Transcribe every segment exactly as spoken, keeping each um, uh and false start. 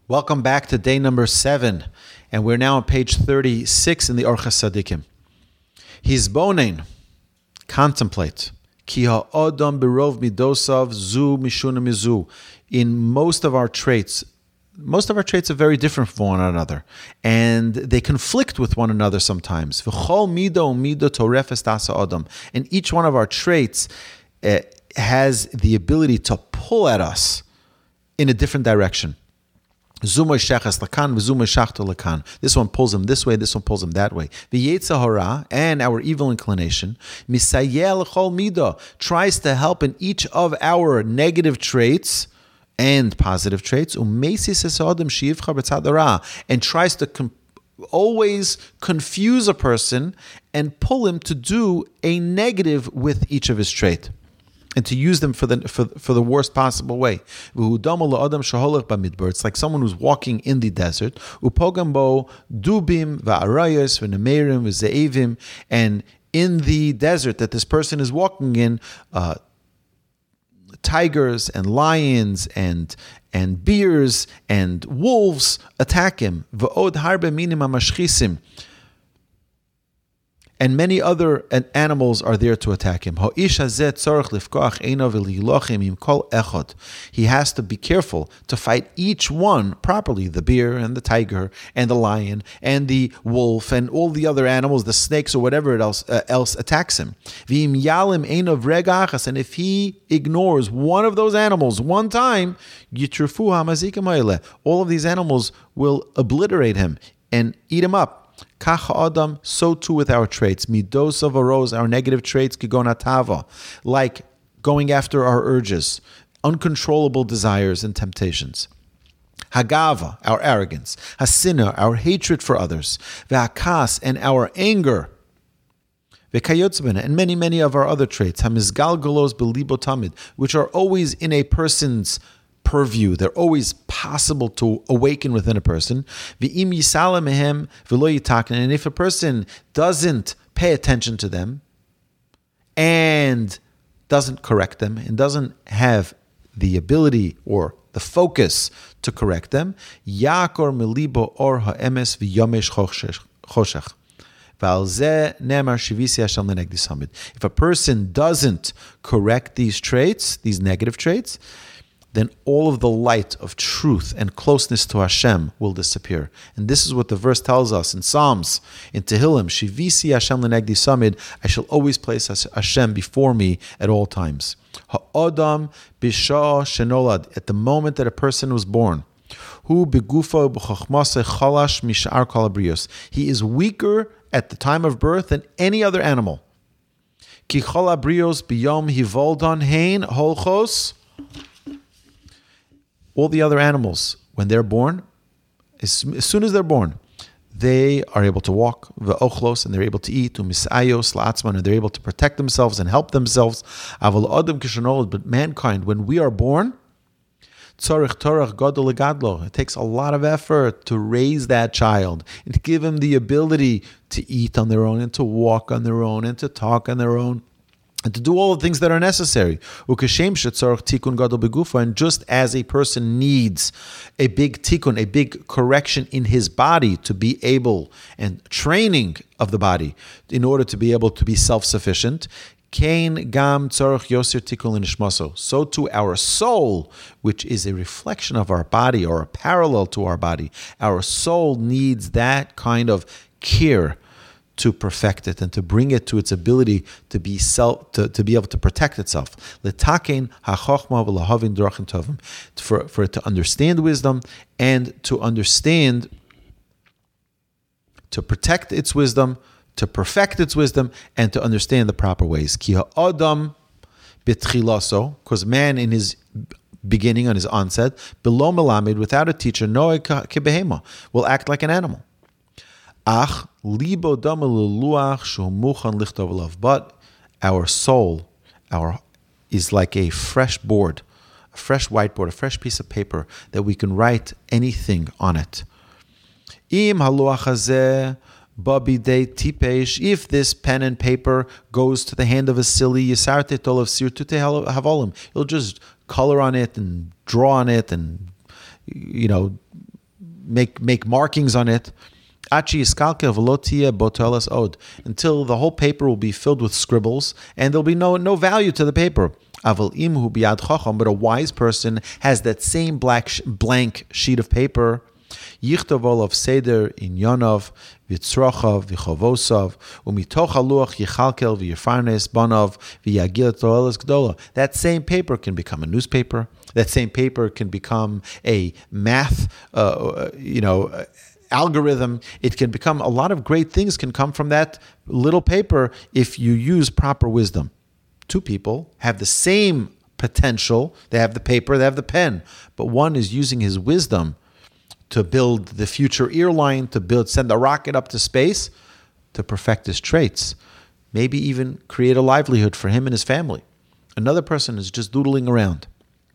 Welcome back to day number seven, and we're now on page thirty-six in the Orchos Tzadikim. Hisbonen, contemplate. Ki ha'odam berov midosav zu mishuna mizu. In most of our traits, most of our traits are very different from one another, and they conflict with one another sometimes. V'chol mido mido torefes tasa odam. And each one of our traits uh, has the ability to pull at us in a different direction. This one pulls him this way, this one pulls him that way. And our evil inclination tries to help in each of our negative traits and positive traits, and tries to com- always confuse a person and pull him to do a negative with each of his traits, and to use them for the for, for the worst possible way. It's like someone who's walking in the desert, and in the desert that this person is walking in, uh, tigers and lions and and bears and wolves attack him. And many other animals are there to attack him. He has to be careful to fight each one properly, the bear and the tiger and the lion and the wolf and all the other animals, the snakes or whatever else, uh, else attacks him. And if he ignores one of those animals one time, all of these animals will obliterate him and eat him up. Adam, so too with our traits. Midos of aros, our negative traits, kigonatava, like going after our urges, uncontrollable desires and temptations. Hagava, our arrogance. Hasina, our hatred for others. Ve'akas, and our anger. Ve'kayotzbena, and many, many of our other traits. Hamizgal golos belibo tamid, which are always in a person's purview. They're always possible to awaken within a person. And if a person doesn't pay attention to them and doesn't correct them and doesn't have the ability or the focus to correct them, Yakor melibo or ha'emes v'yomesh choshech. If a person doesn't correct these traits, these negative traits, then all of the light of truth and closeness to Hashem will disappear. And this is what the verse tells us in Psalms, in Tehillim, Shivisi Hashem lenegdi samid, I shall always place Hashem before me at all times. Ha'odam bisha shenolad, at the moment that a person was born, hu begufa b'chochmase chalash mishar kol habrios, he is weaker at the time of birth than any other animal. Ki chol habrios biyom hivoldon hein holchos. All the other animals, when they're born, as, as soon as they're born, they are able to walk, ve'ochlos, and they're able to eat, u'misayos la'atzman, and they're able to protect themselves and help themselves. Aval adam kishanolad, but mankind, when we are born, tzorich torach gadol legadlo, it takes a lot of effort to raise that child and to give him the ability to eat on their own and to walk on their own and to talk on their own, and to do all the things that are necessary. And just as a person needs a big tikkun, a big correction in his body to be able, and training of the body in order to be able to be self-sufficient, so to our soul, which is a reflection of our body or a parallel to our body, our soul needs that kind of care to perfect it and to bring it to its ability to be self, to, to be able to protect itself. For, for it to understand wisdom and to understand, to protect its wisdom, to perfect its wisdom, and to understand the proper ways. Because man in his beginning, on his onset, below melamed, without a teacher, will act like an animal. Ach, libo but our soul, our is like a fresh board, a fresh whiteboard, a fresh piece of paper that we can write anything on it. Im haluach hazeh babidei tipesh, if this pen and paper goes to the hand of a silly, yisarte tolav sirtute havolim, he'll just color on it and draw on it and, you know, make make markings on it. Until the whole paper will be filled with scribbles and there'll be no, no value to the paper. But a wise person has that same black blank sheet of paper. Yichtov seder inyanov v'tzrochav v'chovosav u'mitoch haluach yichalkel v'yirfarnes banov v'yagil toeles gdola. That same paper can become a newspaper. That same paper can become a math, uh, you know, algorithm. It can become a lot of great things can come from that little paper if you use proper wisdom. Two people have the same potential. They have the paper, they have the pen, but one is using his wisdom to build the future airline, to build, send a rocket up to space, to perfect his traits, maybe even create a livelihood for him and his family. Another person is just doodling around.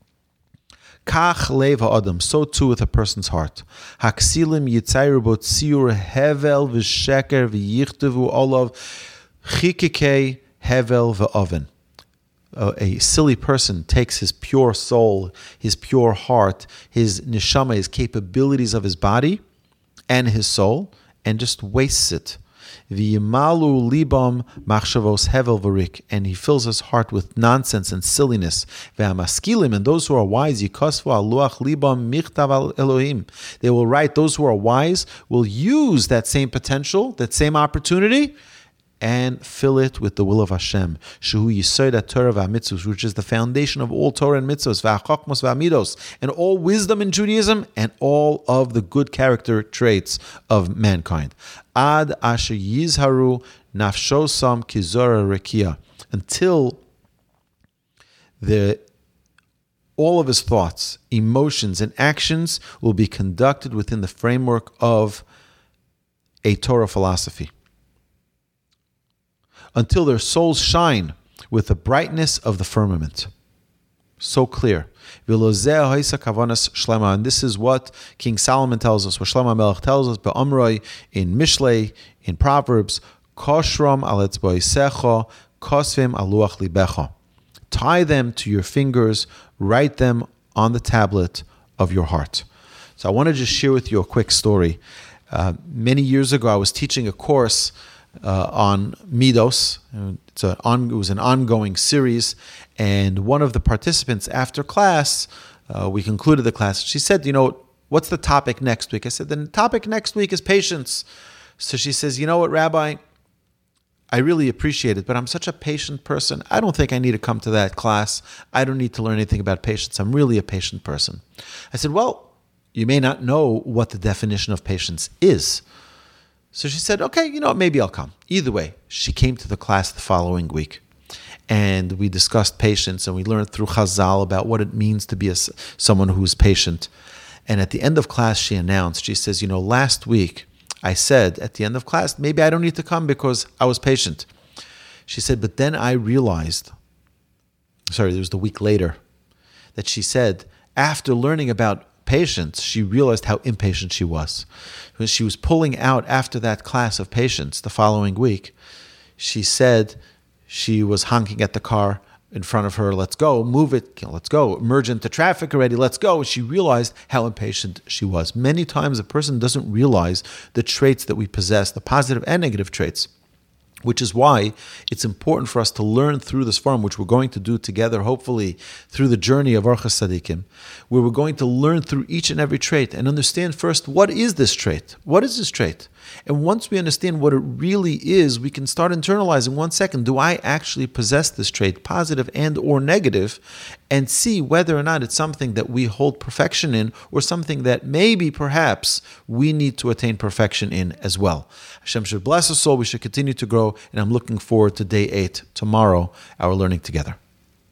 Kach lev ha'adam, so too with a person's heart. Haksilim yitzayru bo tziur hevel v'sheker v'yichtavu olav chikikei hevel v'oven. A silly person takes his pure soul, his pure heart, his neshama, his capabilities of his body and his soul, and just wastes it. V'yimalu libam machshavos hevel v'rik, and he fills his heart with nonsense and silliness. V'hamaskilim, and those who are wise, yikosvu al luach libam michtav al Elohim. They will write, those who are wise will use that same potential, that same opportunity, and fill it with the will of Hashem. Shehu Yisod Torah v'Mitzvos, which is the foundation of all Torah and Mitzvos, v'Chokmos v'Amidos, and all wisdom in Judaism, and all of the good character traits of mankind. Ad asher yizharu nafshosam kizora rekia, until the all of his thoughts, emotions, and actions will be conducted within the framework of a Torah philosophy, until their souls shine with the brightness of the firmament. So clear. And this is what King Solomon tells us, what Shlomo Melech tells us, Be'amroi, in Mishlei, in Proverbs, Koshram al etzboisecha, kosvim al luach libecha. Tie them to your fingers, write them on the tablet of your heart. So I want to just share with you a quick story. Uh, many years ago, I was teaching a course Uh, on Midos. It's a on, it was an ongoing series, and one of the participants after class, uh, we concluded the class, she said, you know, what's the topic next week? I said, the topic next week is patience. So she says, you know what, Rabbi, I really appreciate it, but I'm such a patient person. I don't think I need to come to that class. I don't need to learn anything about patience. I'm really a patient person. I said, well, you may not know what the definition of patience is. So she said, okay, you know, maybe I'll come. Either way, she came to the class the following week, and we discussed patience, and we learned through Chazal about what it means to be a, someone who's patient. And at the end of class, she announced, she says, you know, last week I said at the end of class, maybe I don't need to come because I was patient. She said, but then I realized, sorry, it was the week later, that she said, after learning about patience, she realized how impatient she was. When she was pulling out after that class of patience the following week, she said she was honking at the car in front of her, let's go, move it, let's go, merge into traffic already, let's go. And she realized how impatient she was. Many times a person doesn't realize the traits that we possess, the positive and negative traits, which is why it's important for us to learn through this forum, which we're going to do together, hopefully, through the journey of Orchos Tzadikim, where we're going to learn through each and every trait and understand first, what is this trait? What is this trait? And once we understand what it really is, we can start internalizing, one second, do I actually possess this trait, positive and or negative, and see whether or not it's something that we hold perfection in or something that maybe, perhaps, we need to attain perfection in as well. Hashem should bless us all. We should continue to grow, and I'm looking forward to day eight, tomorrow, our learning together.